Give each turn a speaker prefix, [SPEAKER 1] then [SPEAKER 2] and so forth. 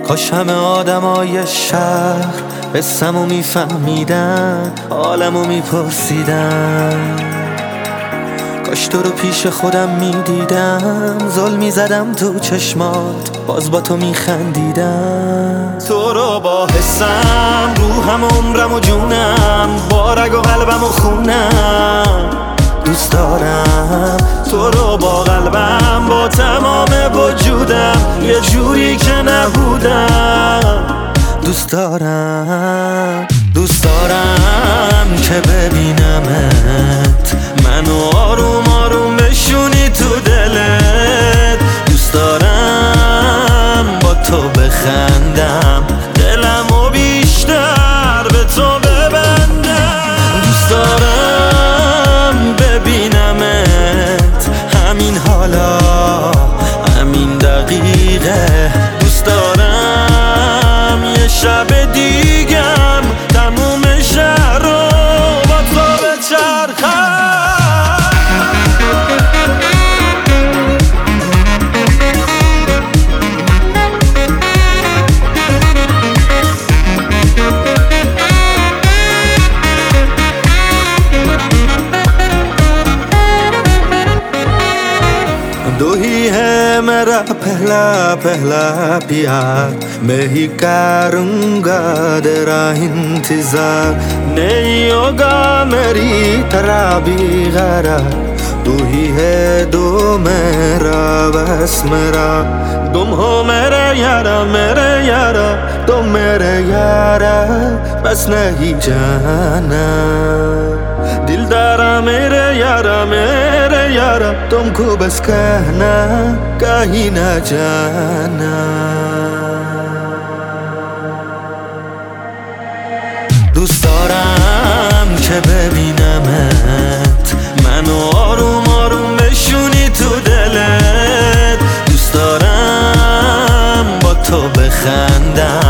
[SPEAKER 1] کاش همه آدمای شهر قصه‌مو میفهمیدن، حالمو میپرسیدن. کاش تو رو پیش خودم میدیدم، زل میزدم تو چشمات، باز با تو میخندیدم. تو رو با حسم، روحم و عمرم و جونم، با رگ و قلبم و خونم دوست دارم. تو رو با قلبم، با تمام وجودم، یه جوری که نبودم دوست دارم. دوست دارم که ببینمت، منو آروم آروم بشونی تو دلت. دوست دارم با تو بخندم، دلمو بیشتر به تو ببندم. دوست دارم ببینمت همین حالا، همین دقیقه. دوست دارم یه شب دیگم تموم شهر رو با تو بچرخم. दो ही है मेरा पहला पहला प्यार, मैं ही करूँगा तेरा इंतजार। नहीं होगा मेरी तरह भी गरार, तू ही है दो मेरा बस मेरा। तुम हो मेरे यारा तुम मेरे यारा, बस नहीं जाना। दिलदारा मेरे यारा तुमको बस कहना, कहीं ना जाना। دوست دارم که ببینمت، منو آروم آروم بشونی تو دلت. دوست دارم با تو بخندم،